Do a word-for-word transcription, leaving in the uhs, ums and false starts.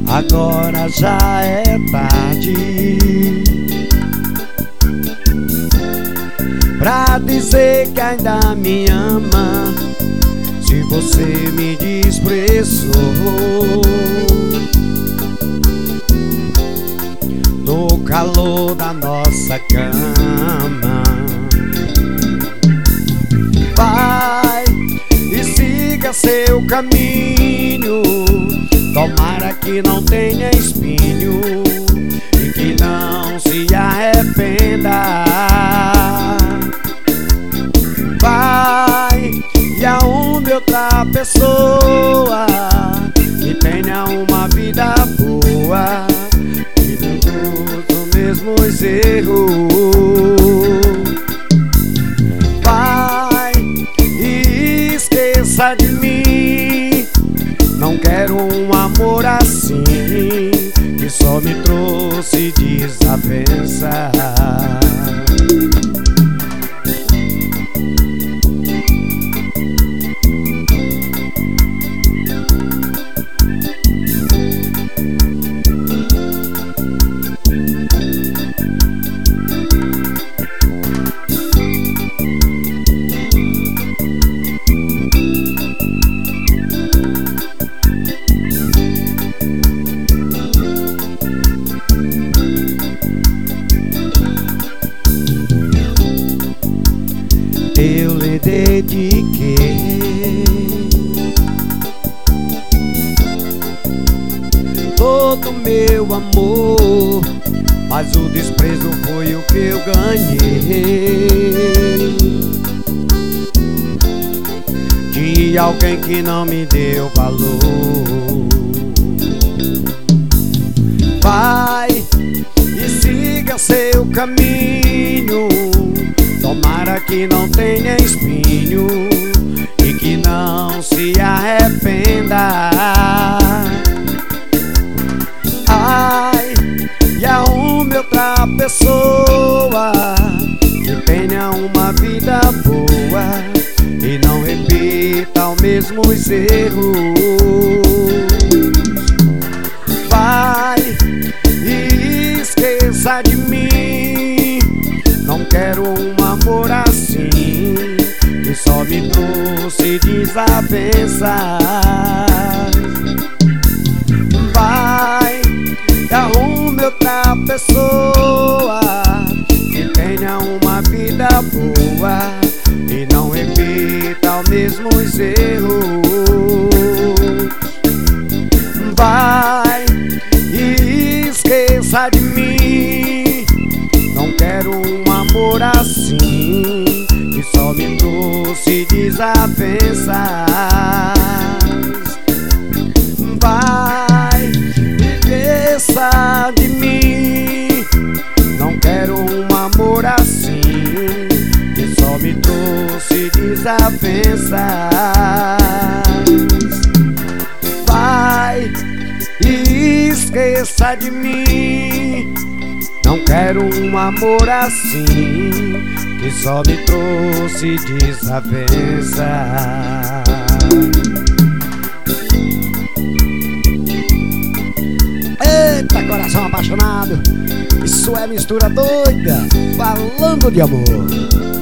agora já é tarde pra dizer que ainda me ama, se você me desprezou. No calor da nossa cama, vai e siga seu caminho. Tomara que não tenha espinho e que não se arrependa. Vai e arrume outra pessoa que tenha uma vida boa e não os mesmos erros. Vai e esqueça de mim. Não quero um amor assim que só me trouxe desavença. Eu lhe dediquei todo meu amor, mas o desprezo foi o que eu ganhei de alguém que não me deu valor. Vai e siga seu caminho. Tomara que não tenha espinho e que não se arrependa. Ai, e arrume outra pessoa que tenha uma vida boa e não repita os mesmos erros. Vai e esqueça de mim. Não quero um amor assim que só me trouxe desavenças. Vai e arrume outra pessoa que tenha uma vida boa e não repita os mesmos erros. Vai e esqueça de mim. Não quero um amor assim que só me trouxe desavenças. Vai e esqueça de mim. Não quero um amor assim que só me trouxe desavenças. Vai e esqueça de mim. Não quero um amor assim que só me trouxe desavença. Eita, coração apaixonado, isso é mistura doida, falando de amor.